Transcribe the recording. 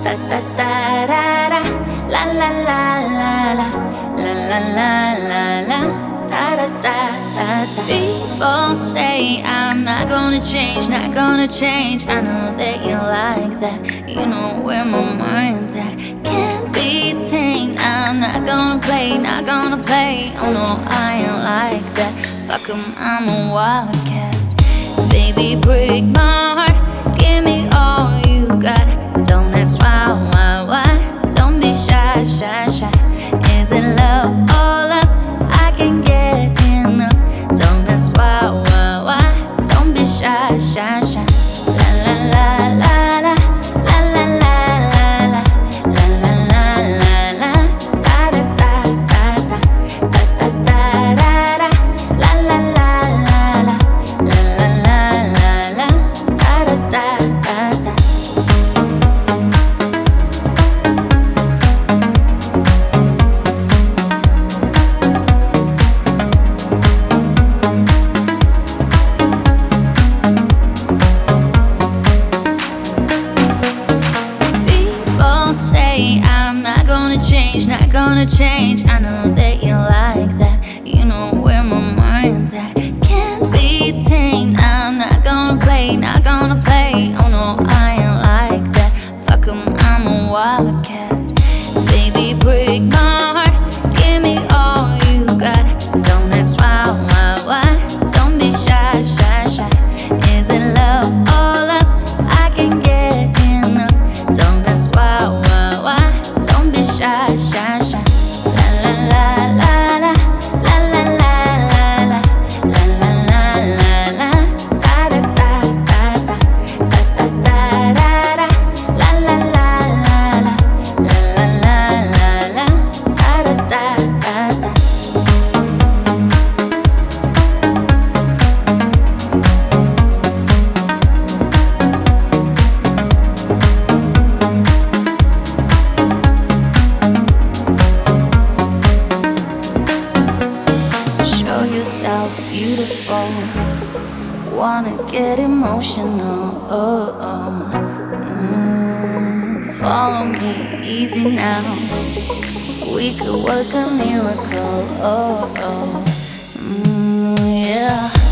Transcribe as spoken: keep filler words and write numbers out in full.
da da da da da, la la la la la, la la la la la, da da da da da. People say I'm not gonna change, not gonna change. I know that you like that. You know where my mind's at. Can't be tamed. I'm not gonna play, not gonna play. Oh no, I ain't like that. Fuck 'em, I'm a wildcat. Baby, break my heart. Give me all you got. Don't ask why, why, why. Don't be shy, shy, shy. Is it love or lust? I can get enough. Don't ask why, why, why. Don't be shy, shy, shy. La la la la la, la la la la la, la la la la la, da da da da da, da da da da da, la la la la la, la la la la la, da da da da da. Say I'm not gonna change, not gonna change. I know that you like that. You know where my mind's at. Can't be tamed. I'm not gonna play, not gonna play. Oh no, I ain't like that. Fuck 'em, I'm a wildcat. Baby, break my heart. Give me all you got. Don't ask why, why, why. Don't be shy, shy, shy. Is it love or lust? I can get enough. Don't ask why, why. Don't be shy, shy, shy. La la la la la, la la la la la, la la la la la, da da da da da, da da da da da, la la la la la, la la la la la, da da da da da. Yourself beautiful, wanna get emotional. Oh, oh. Mm, follow me easy now. We could work a miracle. Oh, oh. Mm, yeah.